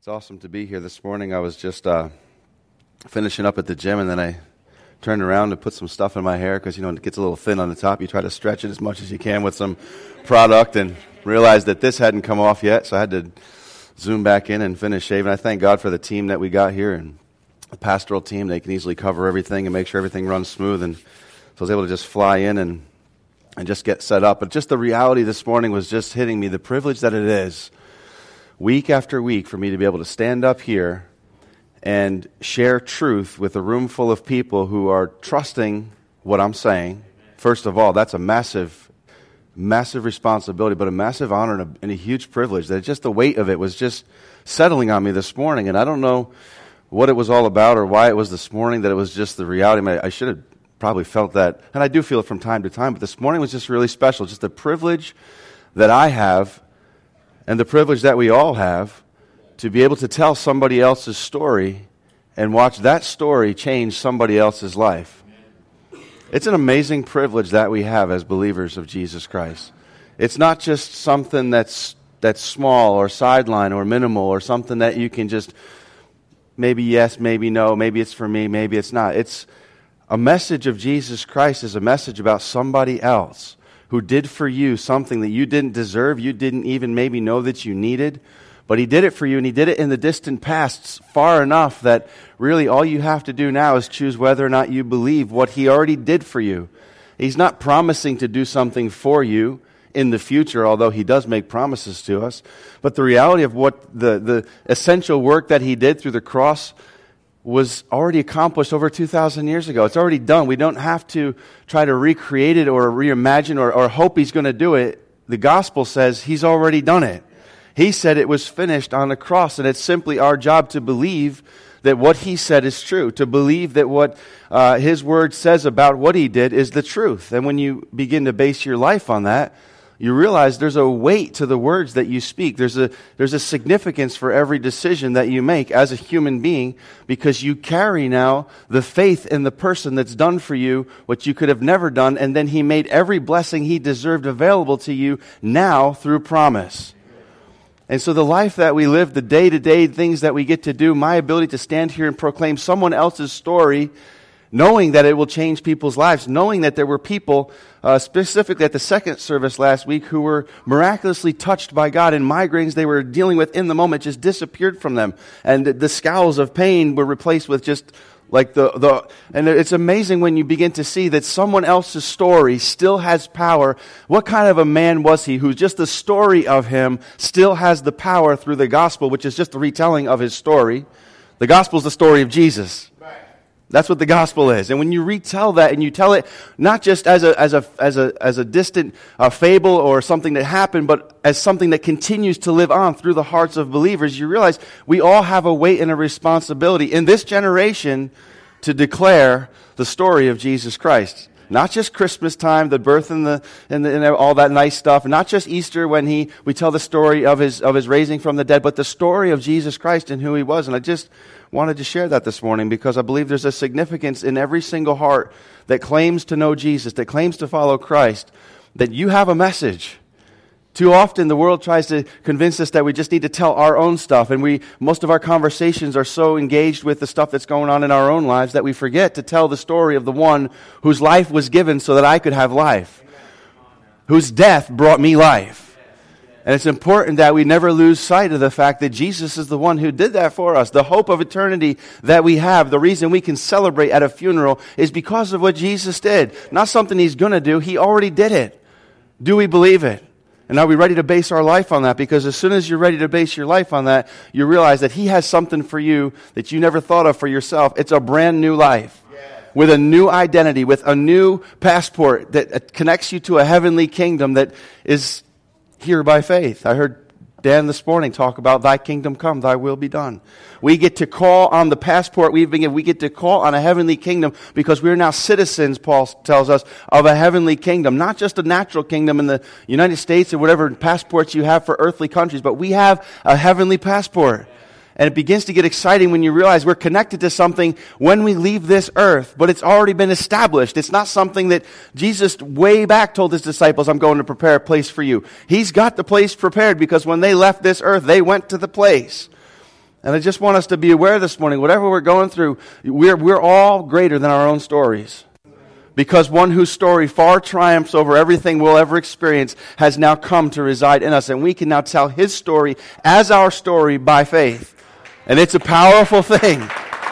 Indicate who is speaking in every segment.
Speaker 1: It's awesome to be here this morning. I was just finishing up at the gym, and then I turned around and put some stuff in my hair because, it gets a little thin on the top. You try to stretch it as much as you can with some product and realized that this hadn't come off yet, so I had to zoom back in and finish shaving. I thank God for the team that we got here and the pastoral team. They can easily cover everything and make sure everything runs smooth, and so I was able to just fly in and just get set up. But just the reality this morning was just hitting me, the privilege that it is week after week for me to be able to stand up here and share truth with a room full of people who are trusting what I'm saying. First of all, that's a massive, massive responsibility, but a massive honor and a huge privilege. That just the weight of it was just settling on me this morning, and I don't know what it was all about or why it was this morning that it was just the reality. I should have probably felt that, and I do feel it from time to time, but this morning was just really special. Just the privilege that I have and the privilege that we all have to be able to tell somebody else's story and watch that story change somebody else's life. It's an amazing privilege that we have as believers of Jesus Christ. It's not just something that's small or sideline or minimal or something that you can just maybe yes, maybe no, maybe it's for me, maybe it's not. It's a message of Jesus Christ is a message about somebody else who did for you something that you didn't deserve, you didn't even maybe know that you needed, but He did it for you, and He did it in the distant past far enough that really all you have to do now is choose whether or not you believe what He already did for you. He's not promising to do something for you in the future, although He does make promises to us, but the reality of what the essential work that He did through the cross was already accomplished over 2,000 years ago. It's already done. We don't have to try to recreate it or reimagine or hope He's going to do it. The gospel says He's already done it. He said it was finished on the cross, and it's simply our job to believe that what He said is true, to believe that what His Word says about what He did is the truth. And when you begin to base your life on that, you realize there's a weight to the words that you speak. There's a significance for every decision that you make as a human being, because you carry now the faith in the person that's done for you what you could have never done, and then He made every blessing He deserved available to you now through promise. And so the life that we live, the day-to-day things that we get to do, my ability to stand here and proclaim someone else's story, knowing that it will change people's lives, knowing that there were people, specifically at the second service last week, who were miraculously touched by God, and migraines they were dealing with in the moment just disappeared from them. And the scowls of pain were replaced with just like and it's amazing when you begin to see that someone else's story still has power. What kind of a man was he who just the story of him still has the power through the gospel, which is just the retelling of his story. The gospel is the story of Jesus. That's what the gospel is. And when you retell that and you tell it not just as a distant fable or something that happened, but as something that continues to live on through the hearts of believers, you realize we all have a weight and a responsibility in this generation to declare the story of Jesus Christ. Not just Christmas time, the birth and all that nice stuff. Not just Easter when we tell the story of his raising from the dead, but the story of Jesus Christ and who He was. And I just wanted to share that this morning because I believe there's a significance in every single heart that claims to know Jesus, that claims to follow Christ, that you have a message. Too often the world tries to convince us that we just need to tell our own stuff, and most of our conversations are so engaged with the stuff that's going on in our own lives that we forget to tell the story of the one whose life was given so that I could have life, whose death brought me life. And it's important that we never lose sight of the fact that Jesus is the one who did that for us. The hope of eternity that we have, the reason we can celebrate at a funeral is because of what Jesus did. Not something He's going to do. He already did it. Do we believe it? And are we ready to base our life on that? Because as soon as you're ready to base your life on that, you realize that He has something for you that you never thought of for yourself. It's a brand new life with a new identity, with a new passport that connects you to a heavenly kingdom that is here by faith. I heard Dan this morning talk about Thy kingdom come, Thy will be done. We get to call on the passport we've been given. We get to call on a heavenly kingdom because we're now citizens, Paul tells us, of a heavenly kingdom. Not just a natural kingdom in the United States or whatever passports you have for earthly countries, but we have a heavenly passport. And it begins to get exciting when you realize we're connected to something when we leave this earth, but it's already been established. It's not something that Jesus way back told His disciples, I'm going to prepare a place for you. He's got the place prepared because when they left this earth, they went to the place. And I just want us to be aware this morning, whatever we're going through, we're all greater than our own stories. Because one whose story far triumphs over everything we'll ever experience has now come to reside in us. And we can now tell his story as our story by faith. And it's a powerful thing.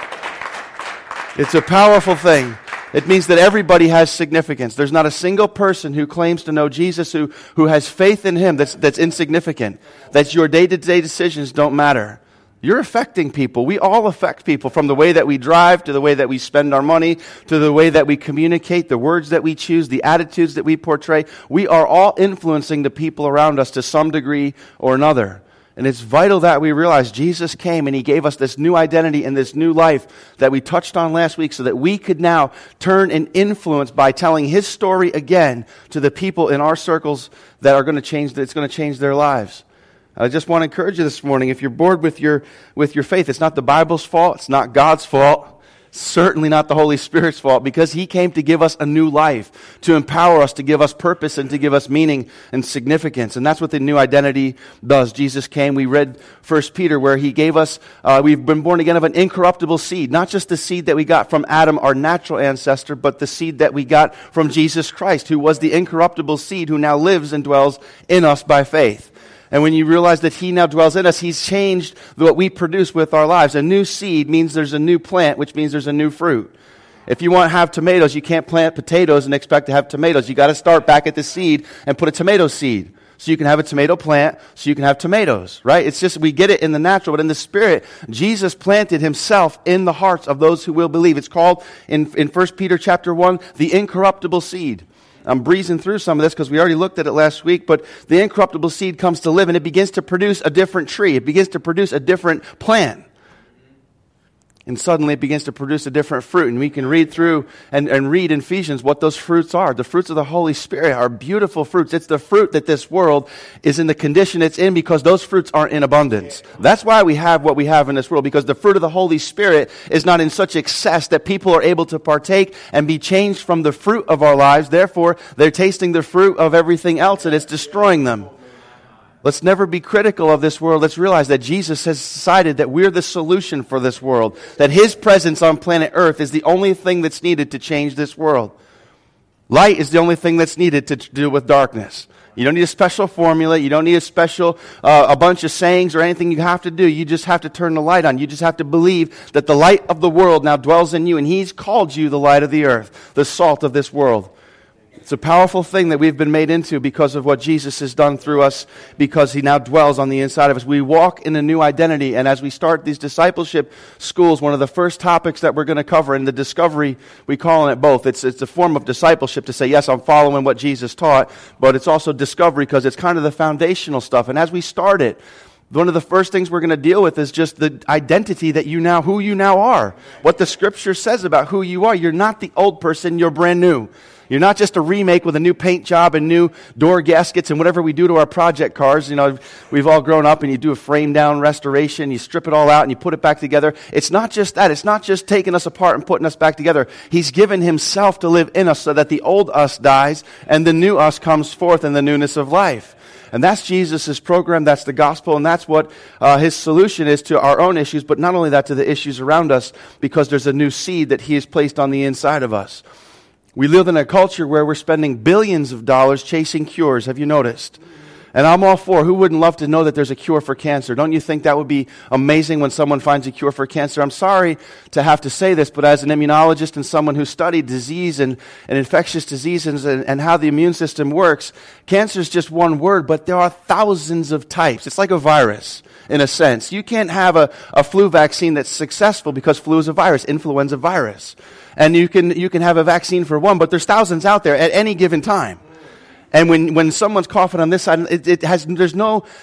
Speaker 1: It's a powerful thing. It means that everybody has significance. There's not a single person who claims to know Jesus who has faith in him that's insignificant. That your day-to-day decisions don't matter. You're affecting people. We all affect people, from the way that we drive to the way that we spend our money to the way that we communicate, the words that we choose, the attitudes that we portray. We are all influencing the people around us to some degree or another. And it's vital that we realize Jesus came and he gave us this new identity and this new life that we touched on last week so that we could now turn and influence by telling his story again to the people in our circles that are going to change, that's going to change their lives. I just want to encourage you this morning, if you're bored with your faith, it's not the Bible's fault, it's not God's fault, certainly not the Holy Spirit's fault, because he came to give us a new life, to empower us, to give us purpose, and to give us meaning and significance. And that's what the new identity does. Jesus came, we read 1 Peter, where he gave us, we've been born again of an incorruptible seed, not just the seed that we got from Adam, our natural ancestor, but the seed that we got from Jesus Christ, who was the incorruptible seed who now lives and dwells in us by faith. And when you realize that he now dwells in us, he's changed what we produce with our lives. A new seed means there's a new plant, which means there's a new fruit. If you want to have tomatoes, you can't plant potatoes and expect to have tomatoes. You got to start back at the seed and put a tomato seed. So you can have a tomato plant, so you can have tomatoes, right? It's just, we get it in the natural, but in the spirit, Jesus planted himself in the hearts of those who will believe. It's called, in 1 Peter chapter 1, the incorruptible seed. I'm breezing through some of this because we already looked at it last week, but the incorruptible seed comes to live and it begins to produce a different tree. It begins to produce a different plant. And suddenly it begins to produce a different fruit. And we can read through and read in Ephesians what those fruits are. The fruits of the Holy Spirit are beautiful fruits. It's the fruit that this world is in the condition it's in because those fruits aren't in abundance. That's why we have what we have in this world, because the fruit of the Holy Spirit is not in such excess that people are able to partake and be changed from the fruit of our lives. Therefore, they're tasting the fruit of everything else and it's destroying them. Let's never be critical of this world. Let's realize that Jesus has decided that we're the solution for this world. That his presence on planet Earth is the only thing that's needed to change this world. Light is the only thing that's needed to deal with darkness. You don't need a special formula. You don't need a special, a bunch of sayings or anything you have to do. You just have to turn the light on. You just have to believe that the light of the world now dwells in you. And he's called you the light of the earth, the salt of this world. It's a powerful thing that we've been made into because of what Jesus has done through us, because he now dwells on the inside of us. We walk in a new identity, and as we start these discipleship schools, one of the first topics that we're going to cover in the discovery, we call it both. It's a form of discipleship to say, yes, I'm following what Jesus taught, but it's also discovery because it's kind of the foundational stuff. And as we start it, one of the first things we're going to deal with is just the identity that who you now are. What the Scripture says about who you are. You're not the old person, you're brand new. You're not just a remake with a new paint job and new door gaskets and whatever we do to our project cars. You know, we've all grown up and you do a frame down restoration, you strip it all out and you put it back together. It's not just that. It's not just taking us apart and putting us back together. He's given himself to live in us so that the old us dies and the new us comes forth in the newness of life. And that's Jesus' program, that's the gospel, and that's what his solution is to our own issues, but not only that, to the issues around us, because there's a new seed that he has placed on the inside of us. We live in a culture where we're spending billions of dollars chasing cures. Have you noticed? And I'm all for, who wouldn't love to know that there's a cure for cancer? Don't you think that would be amazing when someone finds a cure for cancer? I'm sorry to have to say this, but as an immunologist and someone who studied disease and infectious diseases and how the immune system works, cancer is just one word, but there are thousands of types. It's like a virus, in a sense. You can't have a flu vaccine that's successful because flu is a virus, influenza virus. And you can have a vaccine for one, but there's thousands out there at any given time. And when someone's coughing on this side, there's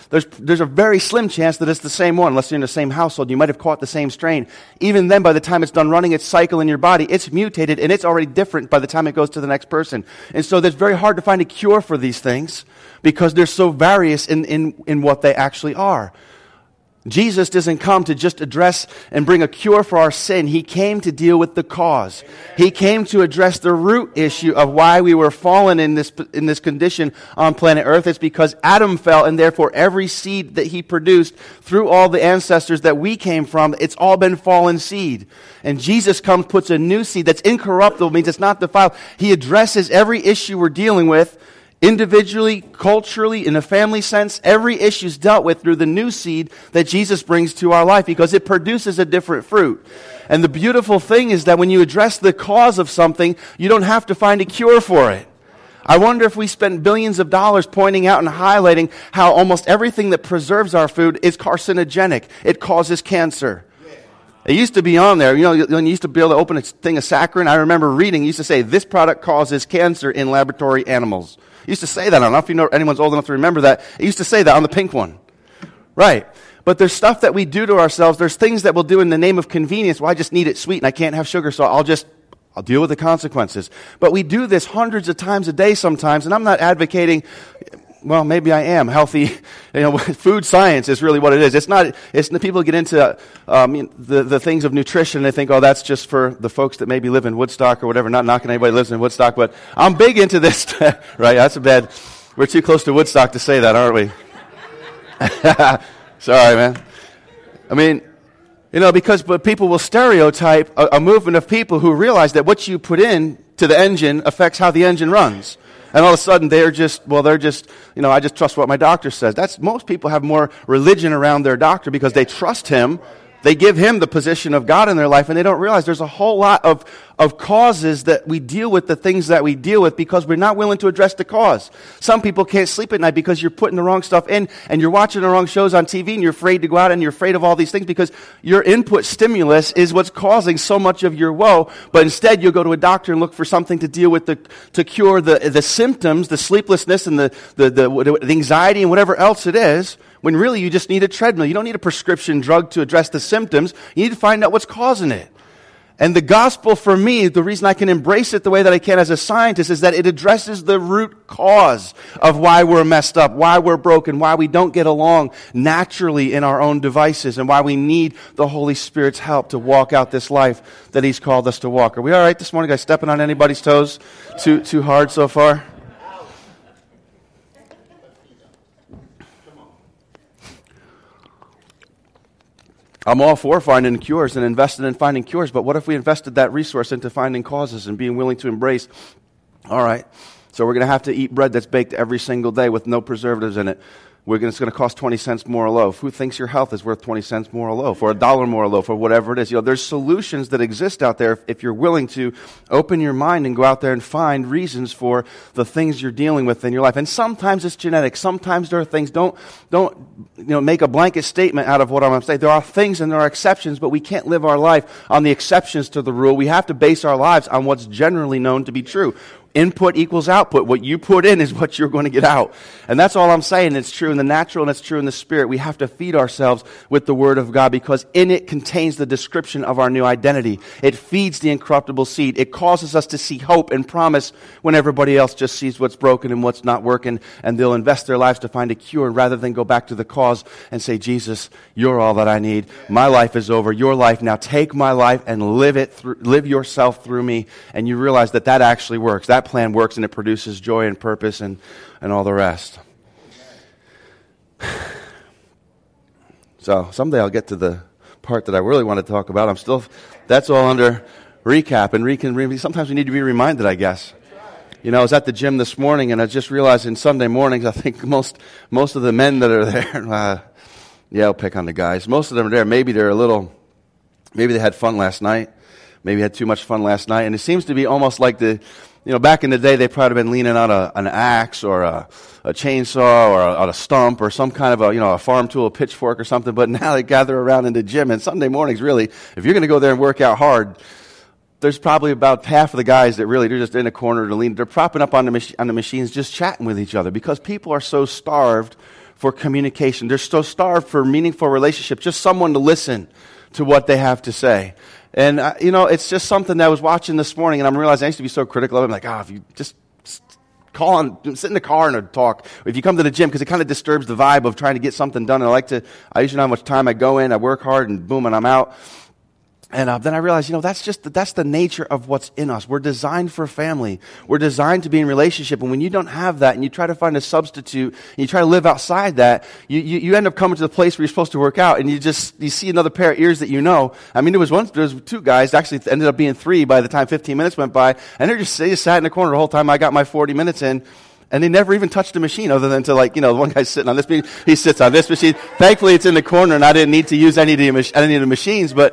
Speaker 1: a very slim chance that it's the same one, unless you're in the same household. You might have caught the same strain. Even then, by the time it's done running its cycle in your body, it's mutated and it's already different by the time it goes to the next person. And so it's very hard to find a cure for these things because they're so various in what they actually are. Jesus doesn't come to just address and bring a cure for our sin. He came to deal with the cause. He came to address the root issue of why we were fallen in this condition on planet Earth. It's because Adam fell, and therefore every seed that he produced through all the ancestors that we came from, it's all been fallen seed. And Jesus comes, puts a new seed that's incorruptible, means it's not defiled. He addresses every issue we're dealing with, individually, culturally, in a family sense. Every issue is dealt with through the new seed that Jesus brings to our life because it produces a different fruit. And the beautiful thing is that when you address the cause of something, you don't have to find a cure for it. I wonder if we spent billions of dollars pointing out and highlighting how almost everything that preserves our food is carcinogenic. It causes cancer. It used to be on there. You know, when you used to be able to open a thing of saccharin, I remember reading, it used to say, this product causes cancer in laboratory animals. It used to say that. I don't know if you know anyone's old enough to remember that. It used to say that on the pink one. Right. But there's stuff that we do to ourselves. There's things that we'll do in the name of convenience. Well, I just need it sweet and I can't have sugar, so I'll deal with the consequences. But we do this hundreds of times a day sometimes, and I'm not advocating, well, maybe I am. Healthy, food science is really what it is. It's people get into the things of nutrition and they think, oh, that's just for the folks that maybe live in Woodstock or whatever. Not knocking anybody who lives in Woodstock, but I'm big into this. Right, we're too close to Woodstock to say that, aren't we? Sorry, man. I mean, but people will stereotype a movement of people who realize that what you put in to the engine affects how the engine runs. And all of a sudden, I just trust what my doctor says. Most people have more religion around their doctor because they trust him. They give him the position of God in their life, and they don't realize there's a whole lot of causes that we deal with, the things that we deal with, because we're not willing to address the cause. Some people can't sleep at night because you're putting the wrong stuff in, and you're watching the wrong shows on TV, and you're afraid to go out, and you're afraid of all these things because your input stimulus is what's causing so much of your woe. But instead, you'll go to a doctor and look for something to deal with to cure the symptoms, the sleeplessness, and the anxiety, and whatever else it is. When really you just need a treadmill. You don't need a prescription drug to address the symptoms. You need to find out what's causing it. And the gospel for me, the reason I can embrace it the way that I can as a scientist is that it addresses the root cause of why we're messed up, why we're broken, why we don't get along naturally in our own devices, and why we need the Holy Spirit's help to walk out this life that He's called us to walk. Are we all right this morning? Guys, stepping on anybody's toes too hard so far? I'm all for finding cures and investing in finding cures, but what if we invested that resource into finding causes and being willing to embrace, all right, so we're going to have to eat bread that's baked every single day with no preservatives in it. It's going to cost 20 cents more a loaf. Who thinks your health is worth 20 cents more a loaf or $1 more a loaf or whatever it is? There's solutions that exist out there if you're willing to open your mind and go out there and find reasons for the things you're dealing with in your life. And sometimes it's genetic. Sometimes there are things. Don't make a blanket statement out of what I'm going to say. There are things and there are exceptions, but we can't live our life on the exceptions to the rule. We have to base our lives on what's generally known to be true. Input equals output. What you put in is what you're going to get out. And that's all I'm saying. It's true in the natural and it's true in the spirit. We have to feed ourselves with the Word of God because in it contains the description of our new identity. It feeds the incorruptible seed. It causes us to see hope and promise when everybody else just sees what's broken and what's not working, and they'll invest their lives to find a cure rather than go back to the cause and say, Jesus, you're all that I need. My life is over. Your life now. Take my life and live yourself through me. And you realize that actually works. That plan works and it produces joy and purpose and all the rest. So someday I'll get to the part that I really want to talk about. That's all under recap and sometimes we need to be reminded, I guess. I was at the gym this morning and I just realized in Sunday mornings, I think most of the men that are there, I'll pick on the guys. Most of them are there. Maybe they had fun last night. Maybe had too much fun last night. And it seems to be almost like back in the day, they probably been leaning on an axe or a chainsaw or on a stump or some kind of a farm tool, a pitchfork or something. But now they gather around in the gym. And Sunday mornings, really, if you're going to go there and work out hard, there's probably about half of the guys that really, they're just in a corner to lean. They're propping up on the machines, just chatting with each other because people are so starved for communication. They're so starved for meaningful relationships, just someone to listen to what they have to say. And, it's just something that I was watching this morning, and I'm realizing I used to be so critical of it. I'm like, if you just sit in the car and talk. If you come to the gym, because it kind of disturbs the vibe of trying to get something done. And I usually know how much time I go in, I work hard, and boom, and I'm out. And then I realized, that's the nature of what's in us. We're designed for family. We're designed to be in relationship. And when you don't have that and you try to find a substitute and you try to live outside that, you end up coming to the place where you're supposed to work out and you see another pair of ears that you know. I mean, there was two guys, actually it ended up being three by the time 15 minutes went by, and they just sat in the corner the whole time I got my 40 minutes in. And they never even touched the machine other than to one guy's sitting on this machine, he sits on this machine. Thankfully it's in the corner and I didn't need to use any of the machines, but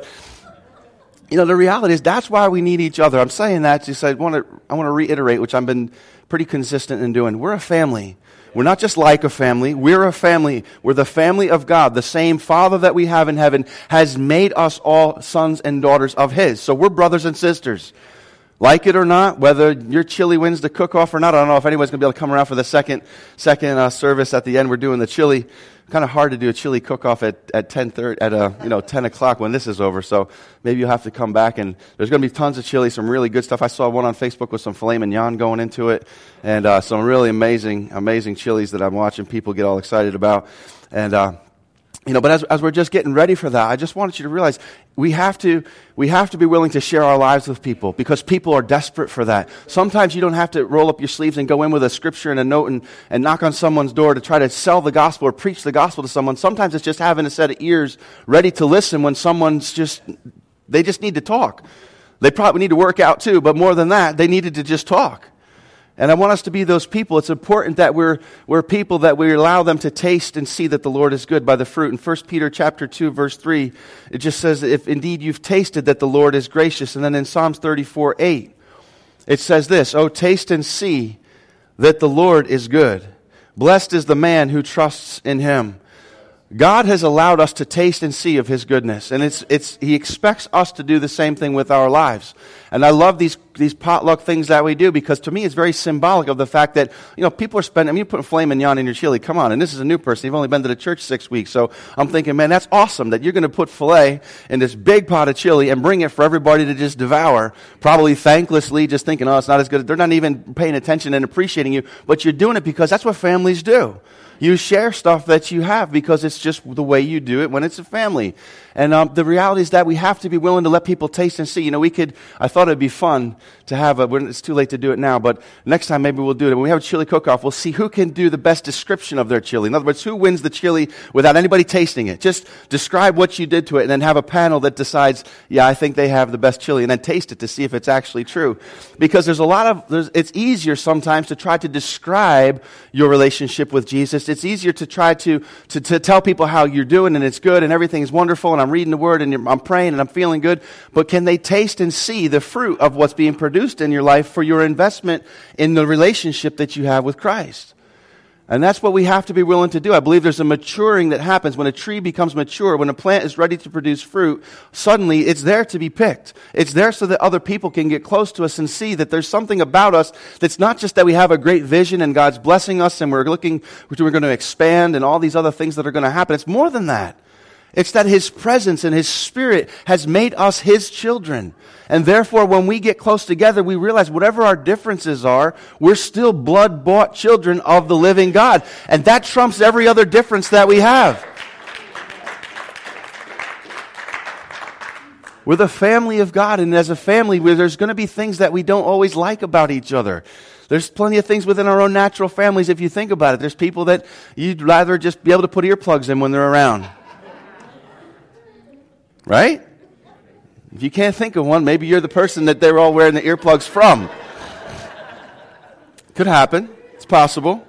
Speaker 1: the reality is that's why we need each other. I'm saying that just I want to reiterate, which I've been pretty consistent in doing. We're a family. We're not just like a family. We're a family. We're the family of God. The same Father that we have in heaven has made us all sons and daughters of His. So we're brothers and sisters. Like it or not, whether your chili wins the cook-off or not, I don't know if anyone's going to be able to come around for the second service at the end. We're doing the chili. Kind of hard to do a chili cook-off at 10:30 at 10 o'clock when this is over. So maybe you'll have to come back, and there's going to be tons of chili, some really good stuff. I saw one on Facebook with some filet mignon going into it, and some really amazing chilies that I'm watching people get all excited about. And but as we're just getting ready for that, I just wanted you to realize we have to be willing to share our lives with people because people are desperate for that. Sometimes you don't have to roll up your sleeves and go in with a scripture and a note and knock on someone's door to try to sell the gospel or preach the gospel to someone. Sometimes it's just having a set of ears ready to listen when they just need to talk. They probably need to work out too, but more than that, they needed to just talk. And I want us to be those people. It's important that we're people that we allow them to taste and see that the Lord is good by the fruit. In 1 Peter chapter 2, verse 3, it just says, if indeed you've tasted that the Lord is gracious. And then in Psalms 34:8, it says this, "Oh, taste and see that the Lord is good. Blessed is the man who trusts in Him." God has allowed us to taste and see of His goodness, and He expects us to do the same thing with our lives. And I love these potluck things that we do because to me it's very symbolic of the fact that people are spending. You're putting filet mignon in your chili. Come on, and this is a new person. You've only been to the church 6 weeks, so I'm thinking, man, that's awesome that you're going to put filet in this big pot of chili and bring it for everybody to just devour. Probably thanklessly, just thinking, oh, it's not as good. They're not even paying attention and appreciating you, but you're doing it because that's what families do. You share stuff that you have because it's just the way you do it when it's a family. And the reality is that we have to be willing to let people taste and see. I thought it'd be fun to have it's too late to do it now, but next time maybe we'll do it. When we have a chili cook-off, we'll see who can do the best description of their chili. In other words, who wins the chili without anybody tasting it. Just describe what you did to it and then have a panel that decides, yeah, I think they have the best chili, and then taste it to see if it's actually true. Because it's easier sometimes to try to describe your relationship with Jesus. It's easier to try to tell people how you're doing and it's good and everything's wonderful and I'm reading the Word and I'm praying and I'm feeling good. But can they taste and see the fruit of what's being produced in your life for your investment in the relationship that you have with Christ? And that's what we have to be willing to do. I believe there's a maturing that happens when a tree becomes mature, when a plant is ready to produce fruit. Suddenly, it's there to be picked. It's there so that other people can get close to us and see that there's something about us that's not just that we have a great vision and God's blessing us and we're going to expand and all these other things that are going to happen. It's more than that. It's that His presence and His Spirit has made us His children. And therefore, when we get close together, we realize whatever our differences are, we're still blood-bought children of the living God. And that trumps every other difference that we have. We're the family of God, and as a family, there's going to be things that we don't always like about each other. There's plenty of things within our own natural families, if you think about it. There's people that you'd rather just be able to put earplugs in when they're around. Right? If you can't think of one, maybe you're the person that they're all wearing the earplugs from. Could happen. It's possible.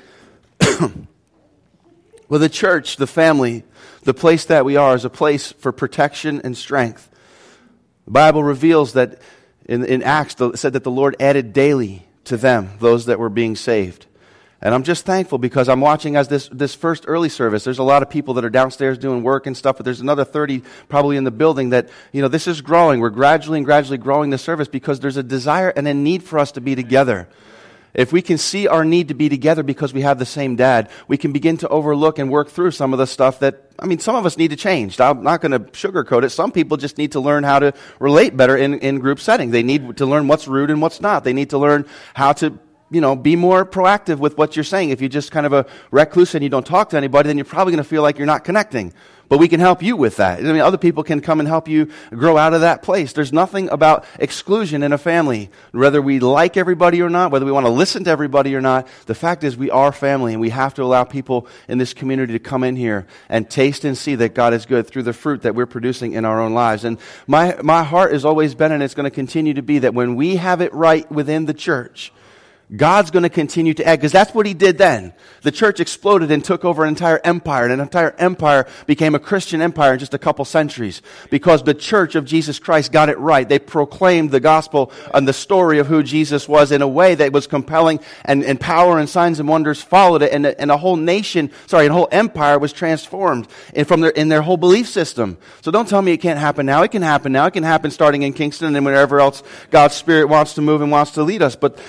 Speaker 1: Well, the church, the family, the place that we are is a place for protection and strength. The Bible reveals that in Acts, it said that the Lord added daily to them those that were being saved. And I'm just thankful because I'm watching as this first early service, there's a lot of people that are downstairs doing work and stuff, but there's another 30 probably in the building that, this is growing. We're gradually growing the service because there's a desire and a need for us to be together. If we can see our need to be together because we have the same dad, we can begin to overlook and work through some of the stuff that, some of us need to change. I'm not going to sugarcoat it. Some people just need to learn how to relate better in group setting. They need to learn what's rude and what's not. They need to learn how to be more proactive with what you're saying. If you're just kind of a recluse and you don't talk to anybody, then you're probably going to feel like you're not connecting. But we can help you with that. Other people can come and help you grow out of that place. There's nothing about exclusion in a family. Whether we like everybody or not, whether we want to listen to everybody or not, the fact is we are family, and we have to allow people in this community to come in here and taste and see that God is good through the fruit that we're producing in our own lives. And my heart has always been, and it's going to continue to be, that when we have it right within the church, God's going to continue to add, because that's what he did then. The church exploded and took over an entire empire, and an entire empire became a Christian empire in just a couple centuries, because the church of Jesus Christ got it right. They proclaimed the gospel and the story of who Jesus was in a way that was compelling, and power and signs and wonders followed it, and a whole a whole empire was transformed in their whole belief system. So don't tell me it can't happen now. It can happen now. It can happen starting in Kingston and wherever else God's Spirit wants to move and wants to lead us. But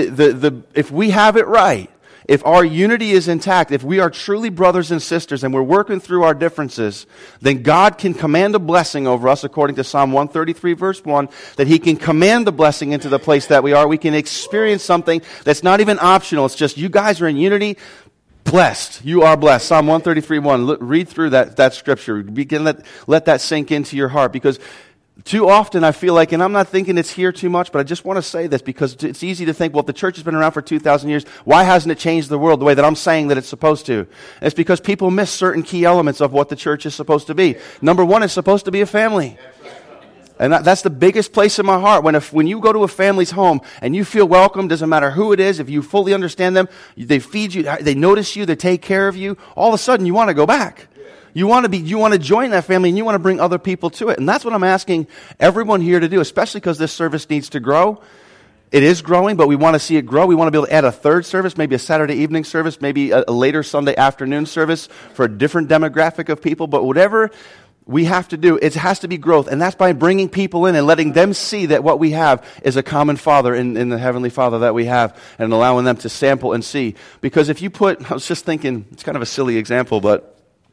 Speaker 1: if we have it right, if our unity is intact, if we are truly brothers and sisters and we're working through our differences, then God can command a blessing over us, according to Psalm 133, verse 1, that he can command the blessing into the place that we are. We can experience something that's not even optional. It's just, you guys are in unity, blessed. You are blessed. Psalm 133, 1. Read through that scripture. Let that sink into your heart, because too often I feel like, and I'm not thinking it's here too much, but I just want to say this because it's easy to think, well, if the church has been around for 2,000 years, why hasn't it changed the world the way that I'm saying that it's supposed to? And it's because people miss certain key elements of what the church is supposed to be. Number one, it's supposed to be a family. And that's the biggest place in my heart. When you go to a family's home and you feel welcome, doesn't matter who it is, if you fully understand them, they feed you, they notice you, they take care of you, all of a sudden you want to go back. You want to join that family, and you want to bring other people to it. And that's what I'm asking everyone here to do, especially because this service needs to grow. It is growing, but we want to see it grow. We want to be able to add a third service, maybe a Saturday evening service, maybe a later Sunday afternoon service for a different demographic of people. But whatever we have to do, it has to be growth. And that's by bringing people in and letting them see that what we have is a common Father in the Heavenly Father that we have, and allowing them to sample and see. Because I was just thinking, it's kind of a silly example, but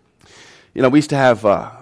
Speaker 1: we used to have a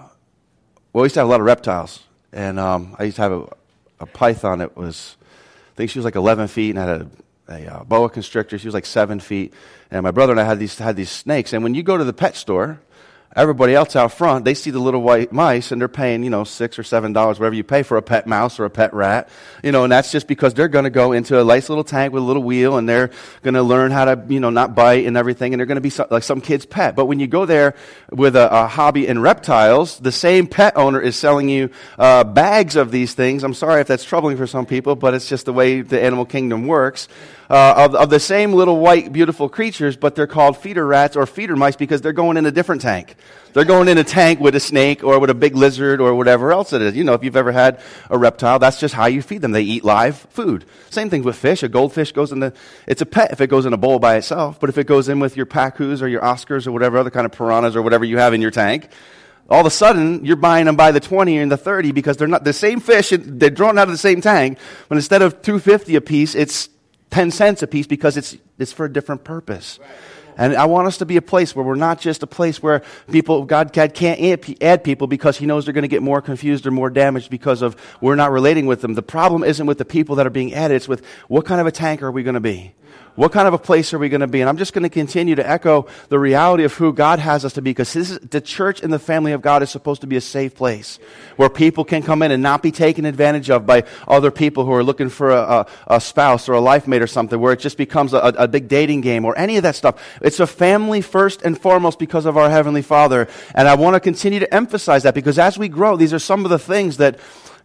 Speaker 1: lot of reptiles, and I used to have a python that was, I think she was like 11 feet, and had a boa constrictor. She was like 7 feet, and my brother and I had these snakes. And when you go to the pet store, everybody else out front, they see the little white mice, and they're paying, $6 or $7, whatever you pay for a pet mouse or a pet rat, and that's just because they're going to go into a nice little tank with a little wheel, and they're going to learn how to, not bite and everything, and they're going to be like some kid's pet. But when you go there with a hobby in reptiles, the same pet owner is selling you bags of these things. I'm sorry if that's troubling for some people, but it's just the way the animal kingdom works. Of the same little white, beautiful creatures, but they're called feeder rats or feeder mice because they're going in a different tank. They're going in a tank with a snake or with a big lizard or whatever else it is. If you've ever had a reptile, that's just how you feed them. They eat live food. Same thing with fish. A goldfish it's a pet if it goes in a bowl by itself, but if it goes in with your pacus or your Oscars or whatever other kind of piranhas or whatever you have in your tank, all of a sudden, you're buying them by the 20 and the 30 because they're not the same fish. They're drawn out of the same tank, but instead of $2.50 a piece, it's 10 cents a piece because it's for a different purpose. And I want us to be a place where we're not just a place where God can't add people because he knows they're going to get more confused or more damaged because of we're not relating with them. The problem isn't with the people that are being added. It's with what kind of a tank are we going to be? What kind of a place are we going to be? And I'm just going to continue to echo the reality of who God has us to be, because the church and the family of God is supposed to be a safe place where people can come in and not be taken advantage of by other people who are looking for a spouse or a life mate or something, where it just becomes a big dating game or any of that stuff. It's a family first and foremost because of our Heavenly Father. And I want to continue to emphasize that, because as we grow, these are some of the things that,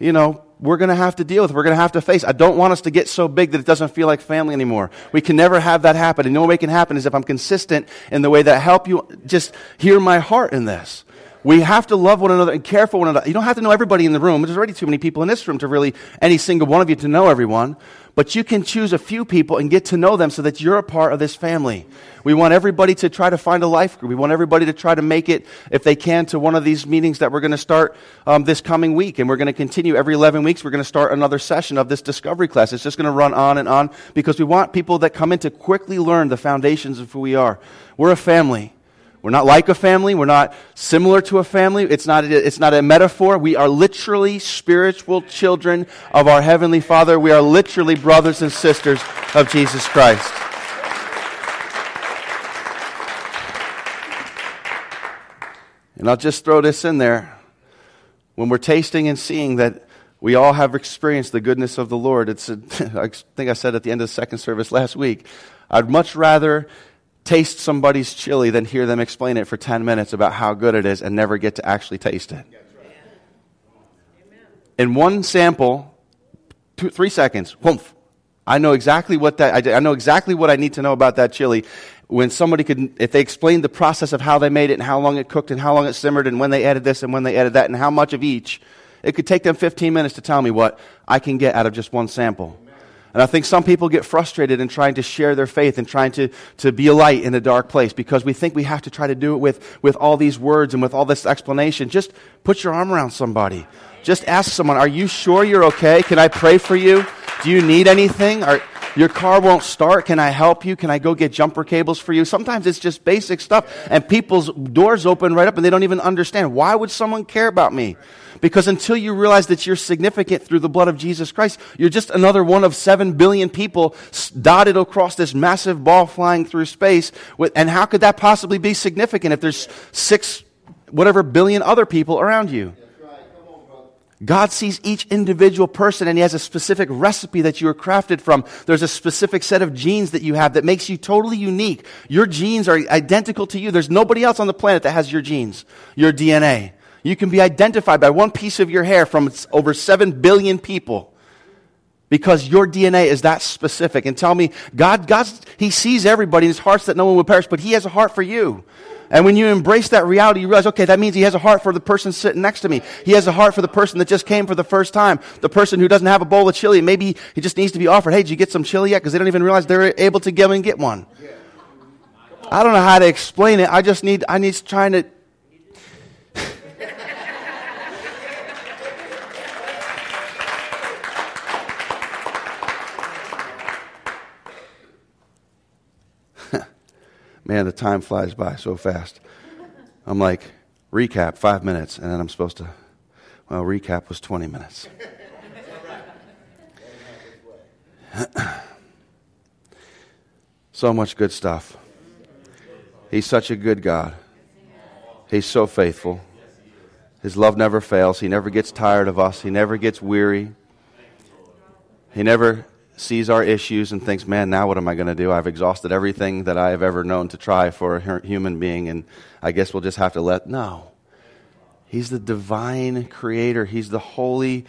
Speaker 1: we're going to have to deal with, we're going to have to face. I don't want us to get so big that it doesn't feel like family anymore. We can never have that happen. And the only way it can happen is if I'm consistent in the way that I help you just hear my heart in this. We have to love one another and care for one another. You don't have to know everybody in the room. There's already too many people in this room to really, any single one of you to know everyone. But you can choose a few people and get to know them so that you're a part of this family. We want everybody to try to find a life group. We want everybody to try to make it, if they can, to one of these meetings that we're going to start this coming week. And we're going to continue every 11 weeks. We're going to start another session of this discovery class. It's just going to run on and on because we want people that come in to quickly learn the foundations of who we are. We're a family. We're not like a family. We're not similar to a family. It's not a metaphor. We are literally spiritual children of our Heavenly Father. We are literally brothers and sisters of Jesus Christ. And I'll just throw this in there. When we're tasting and seeing that we all have experienced the goodness of the Lord, I think I said at the end of the second service last week, I'd much rather taste somebody's chili than hear them explain it for 10 minutes about how good it is and never get to actually taste it. In one sample, 3 seconds, whoomph, I know exactly what I need to know about that chili. When somebody if they explained the process of how they made it and how long it cooked and how long it simmered and when they added this and when they added that and how much of each, it could take them 15 minutes to tell me what I can get out of just one sample. And I think some people get frustrated in trying to share their faith and trying to be a light in a dark place because we think we have to try to do it with all these words and with all this explanation. Just put your arm around somebody. Just ask someone, are you sure you're okay? Can I pray for you? Do you need anything? Your car won't start. Can I help you? Can I go get jumper cables for you? Sometimes it's just basic stuff, and people's doors open right up, and they don't even understand. Why would someone care about me? Because until you realize that you're significant through the blood of Jesus Christ, you're just another one of 7 billion people dotted across this massive ball flying through space. And how could that possibly be significant if there's 6 whatever billion other people around you? God sees each individual person, and He has a specific recipe that you are crafted from. There's a specific set of genes that you have that makes you totally unique. Your genes are identical to you. There's nobody else on the planet that has your genes, your DNA. You can be identified by one piece of your hair from over 7 billion people because your DNA is that specific. And tell me, God, He sees everybody in His hearts that no one will perish, but He has a heart for you. And when you embrace that reality, you realize, okay, that means He has a heart for the person sitting next to me. He has a heart for the person that just came for the first time. The person who doesn't have a bowl of chili. Maybe he just needs to be offered, hey, did you get some chili yet? Because they don't even realize they're able to go and get one. I don't know how to explain it. I need trying to... Man, the time flies by so fast. I'm like, recap, 5 minutes, and then I'm supposed to, recap was 20 minutes. So much good stuff. He's such a good God. He's so faithful. His love never fails. He never gets tired of us. He never gets weary. He never sees our issues and thinks, man, now what am I going to do? I've exhausted everything that I have ever known to try for a human being, and I guess we'll just have to No. He's the divine creator. He's the holy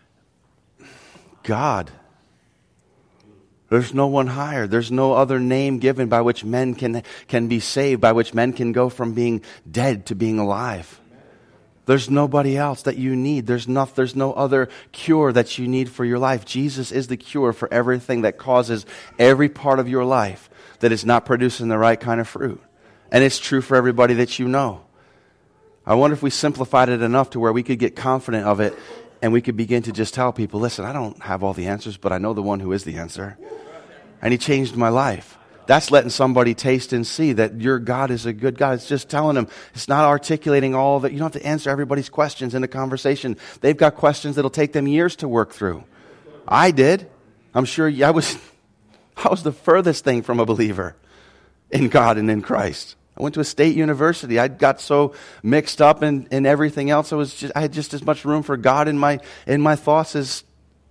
Speaker 1: God. There's no one higher. There's no other name given by which men can be saved, by which men can go from being dead to being alive. There's nobody else that you need. There's no other cure that you need for your life. Jesus is the cure for everything that causes every part of your life that is not producing the right kind of fruit. And it's true for everybody that you know. I wonder if we simplified it enough to where we could get confident of it and we could begin to just tell people, listen, I don't have all the answers, but I know the one who is the answer. And He changed my life. That's letting somebody taste and see that your God is a good God. It's just telling them. It's not articulating all that. You don't have to answer everybody's questions in a conversation. They've got questions that'll take them years to work through. I did. I'm sure I was the furthest thing from a believer in God and in Christ. I went to a state university. I got so mixed up in everything else. I had just as much room for God in my thoughts as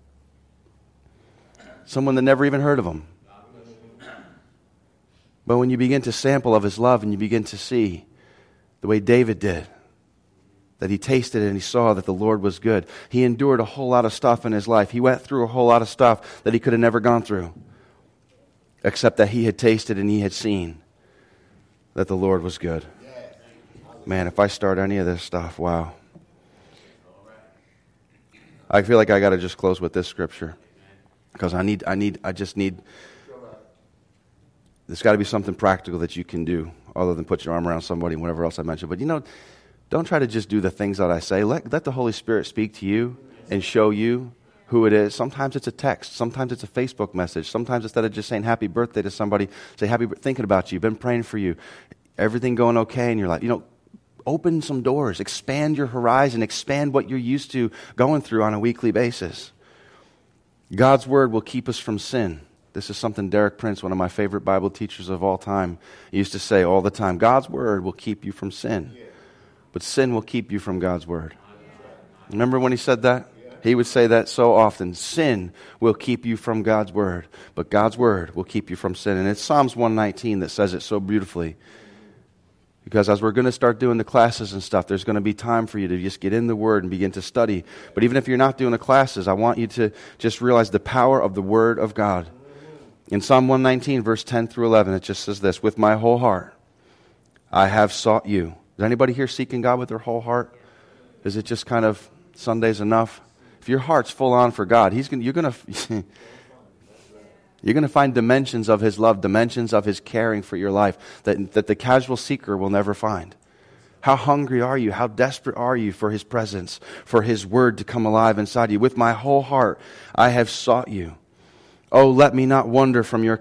Speaker 1: someone that never even heard of Him. But when you begin to sample of His love and you begin to see the way David did, that he tasted it and he saw that the Lord was good. He endured a whole lot of stuff in his life. He went through a whole lot of stuff that he could have never gone through, except that he had tasted and he had seen that the Lord was good. Man, if I start any of this stuff, wow. I feel like I got to just close with this scripture because I just need. There's got to be something practical that you can do other than put your arm around somebody and whatever else I mentioned. But don't try to just do the things that I say. Let the Holy Spirit speak to you and show you who it is. Sometimes it's a text. Sometimes it's a Facebook message. Sometimes instead of just saying happy birthday to somebody, say thinking about you, been praying for you. everything going okay in your life? Open some doors, expand your horizon, expand what you're used to going through on a weekly basis. God's word will keep us from sin. This is something Derek Prince, one of my favorite Bible teachers of all time, used to say all the time. God's word will keep you from sin, but sin will keep you from God's word. Remember when he said that? He would say that so often. Sin will keep you from God's word, but God's word will keep you from sin. And it's Psalms 119 that says it so beautifully. Because as we're going to start doing the classes and stuff, there's going to be time for you to just get in the Word and begin to study. But even if you're not doing the classes, I want you to just realize the power of the Word of God. In Psalm 119, verse 10 through 11, it just says this, with my whole heart, I have sought you. Is anybody here seeking God with their whole heart? Is it just kind of Sunday's enough? If your heart's full on for God, you're going to find dimensions of His love, dimensions of His caring for your life that the casual seeker will never find. How hungry are you? How desperate are you for His presence, for His word to come alive inside you? With my whole heart, I have sought you. Oh, let me not wander from your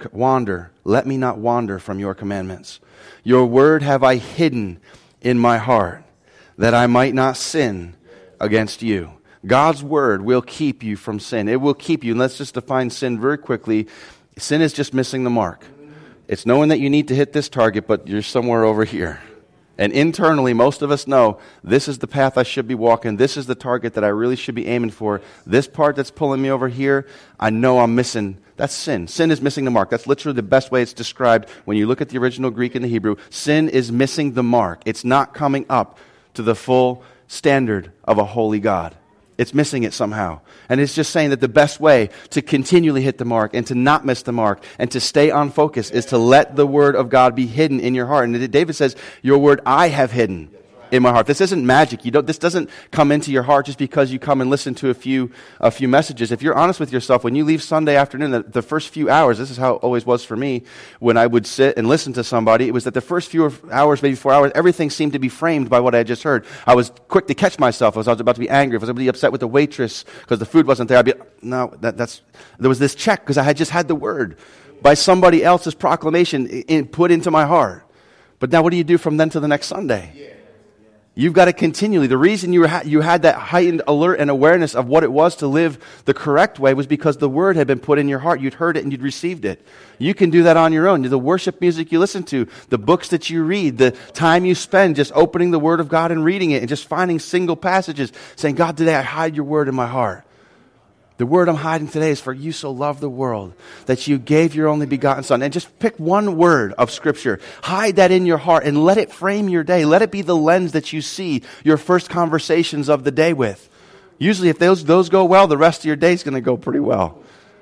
Speaker 1: commandments. Your word have I hidden in my heart, that I might not sin against you. God's word will keep you from sin. It will keep you. And let's just define sin very quickly. Sin is just missing the mark. It's knowing that you need to hit this target, but you're somewhere over here. And internally, most of us know, this is the path I should be walking. This is the target that I really should be aiming for. This part that's pulling me over here, I know I'm missing. That's sin. Sin is missing the mark. That's literally the best way it's described when you look at the original Greek and the Hebrew. Sin is missing the mark. It's not coming up to the full standard of a holy God. It's missing it somehow. And it's just saying that the best way to continually hit the mark and to not miss the mark and to stay on focus is to let the word of God be hidden in your heart. And David says, your word I have hidden in my heart. This isn't magic. This doesn't come into your heart just because you come and listen to a few messages. If you're honest with yourself, when you leave Sunday afternoon, the first few hours, this is how it always was for me, when I would sit and listen to somebody, it was that the first few hours, maybe 4 hours, everything seemed to be framed by what I had just heard. I was quick to catch myself as I was about to be angry. If I was about to be upset with the waitress because the food wasn't there, I'd be, no, there was this check because I had just had the word by somebody else's proclamation put into my heart. But now what do you do from then to the next Sunday? You've got to continually, the reason you had that heightened alert and awareness of what it was to live the correct way was because the word had been put in your heart. You'd heard it and you'd received it. You can do that on your own. The worship music you listen to, the books that you read, the time you spend just opening the word of God and reading it and just finding single passages saying, God, today I hide your word in my heart. The word I'm hiding today is for you so loved the world that you gave your only begotten Son. And just pick one word of Scripture. Hide that in your heart and let it frame your day. Let it be the lens that you see your first conversations of the day with. Usually if those go well, the rest of your day is going to go pretty well.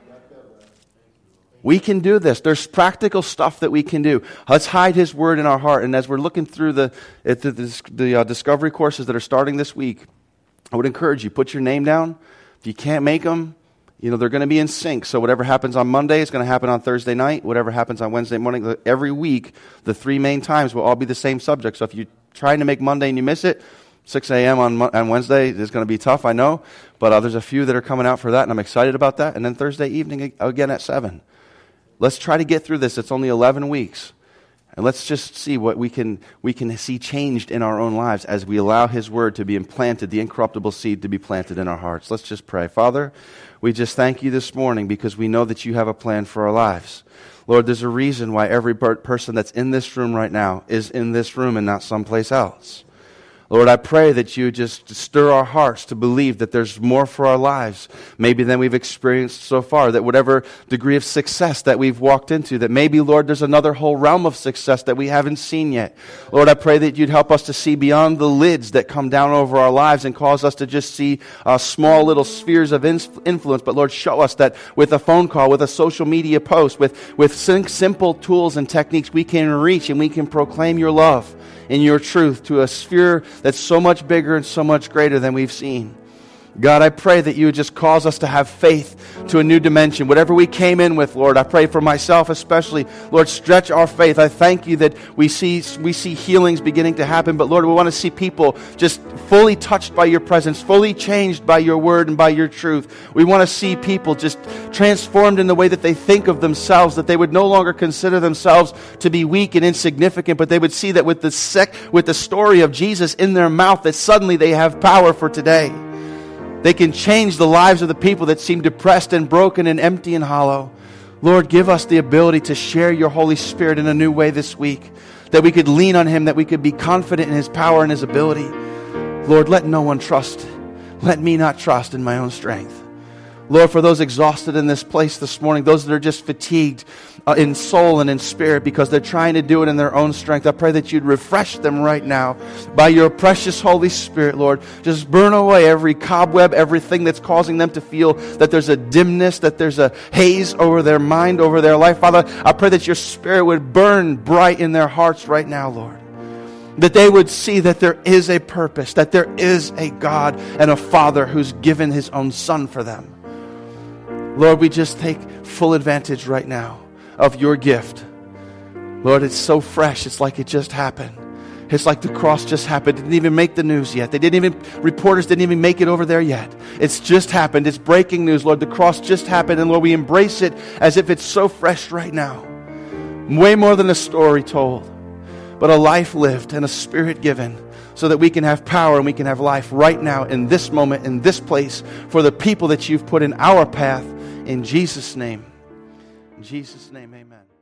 Speaker 1: We can do this. There's practical stuff that we can do. Let's hide His word in our heart. And as we're looking through the discovery courses that are starting this week, I would encourage you, put your name down. If you can't make them, they're going to be in sync. So whatever happens on Monday is going to happen on Thursday night. Whatever happens on Wednesday morning, every week, the 3 main times will all be the same subject. So if you're trying to make Monday and you miss it, 6 a.m. on Wednesday is going to be tough, I know. But there's a few that are coming out for that, and I'm excited about that. And then Thursday evening again at 7. Let's try to get through this. It's only 11 weeks. And let's just see what we can see changed in our own lives as we allow His word to be implanted, the incorruptible seed to be planted in our hearts. Let's just pray. Father, we just thank you this morning because we know that you have a plan for our lives. Lord, there's a reason why every person that's in this room right now is in this room and not someplace else. Lord, I pray that you just stir our hearts to believe that there's more for our lives, maybe than we've experienced so far, that whatever degree of success that we've walked into, that maybe, Lord, there's another whole realm of success that we haven't seen yet. Lord, I pray that you'd help us to see beyond the lids that come down over our lives and cause us to just see small little spheres of influence. But Lord, show us that with a phone call, with a social media post, with simple tools and techniques, we can reach and we can proclaim your love and your truth to a sphere that's so much bigger and so much greater than we've seen. God, I pray that you would just cause us to have faith to a new dimension. Whatever we came in with, Lord, I pray for myself especially. Lord, stretch our faith. I thank you that we see healings beginning to happen. But Lord, we want to see people just fully touched by your presence, fully changed by your word and by your truth. We want to see people just transformed in the way that they think of themselves, that they would no longer consider themselves to be weak and insignificant, but they would see that with the story of Jesus in their mouth, that suddenly they have power for today. They can change the lives of the people that seem depressed and broken and empty and hollow. Lord, give us the ability to share your Holy Spirit in a new way this week, that we could lean on him, that we could be confident in his power and his ability. Lord, let no one trust. Let me not trust in my own strength. Lord, for those exhausted in this place this morning, those that are just fatigued in soul and in spirit because they're trying to do it in their own strength, I pray that you'd refresh them right now by your precious Holy Spirit, Lord. Just burn away every cobweb, everything that's causing them to feel that there's a dimness, that there's a haze over their mind, over their life. Father, I pray that your Spirit would burn bright in their hearts right now, Lord. That they would see that there is a purpose, that there is a God and a Father who's given his own Son for them. Lord, we just take full advantage right now of your gift. Lord, it's so fresh. It's like it just happened. It's like the cross just happened. It didn't even make the news yet. Reporters didn't even make it over there yet. It's just happened. It's breaking news, Lord. The cross just happened. And Lord, we embrace it as if it's so fresh right now. Way more than a story told, but a life lived and a spirit given, so that we can have power and we can have life right now in this moment, in this place, for the people that you've put in our path. In Jesus' name. In Jesus' name, amen.